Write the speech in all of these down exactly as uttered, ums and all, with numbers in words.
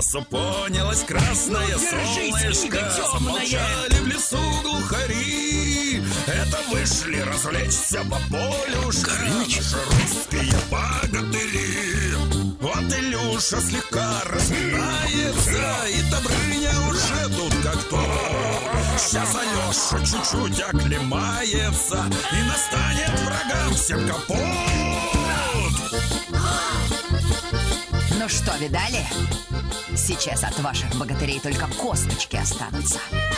сразу понялось красное ну, солнышко. Замолчали в лесу глухари. Это вышли развлечься по полюшку наши русские богатыри. Вот Илюша слегка разминается, и Добрыня уже тут как то. Сейчас Алеша чуть-чуть оклемается, и настанет врагам всем капут. Ну что, видали? Сейчас от ваших богатырей только косточки останутся.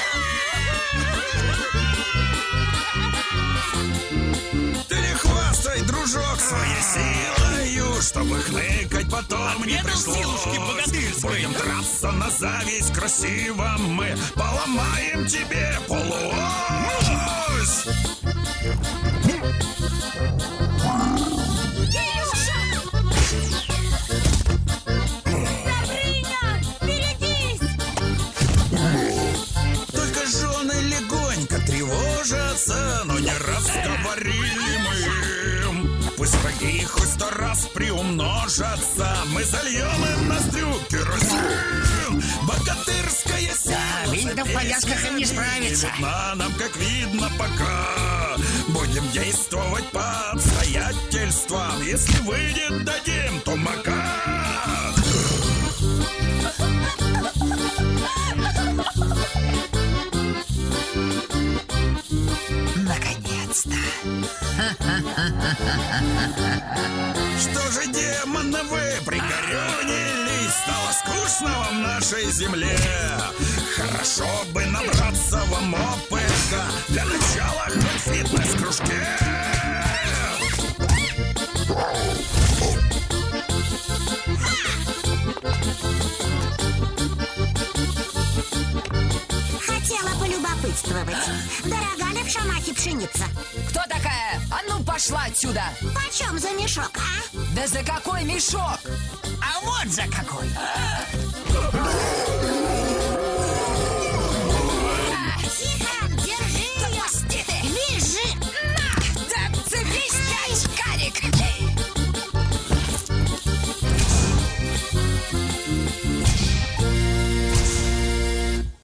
Ты не хвастай, дружок, своей силою, чтобы хныкать потом не пришлось. Будем драться на зависть красиво мы, поломаем тебе полуось. Но не раз говорили мы им, пусть враги хоть сто раз приумножатся, мы зальем им ноздрю керосин. Богатырская сила. Да, видно, в повязках им не справиться. Видна нам, как видно, пока. Будем действовать по обстоятельствам. Если выйдет, дадим тумака. Наконец-то. Что же, демоны, вы пригорюнились? Стало скучно вам в нашей земле. Хорошо бы набраться вам опыта. Для начала хоть в фитнес-кружке. Хотела полюбопытствовать. Дорога ли в шамахе пшеница? Кто такая? А ну пошла отсюда! Почем за мешок, а? Да за какой мешок? А вот за какой.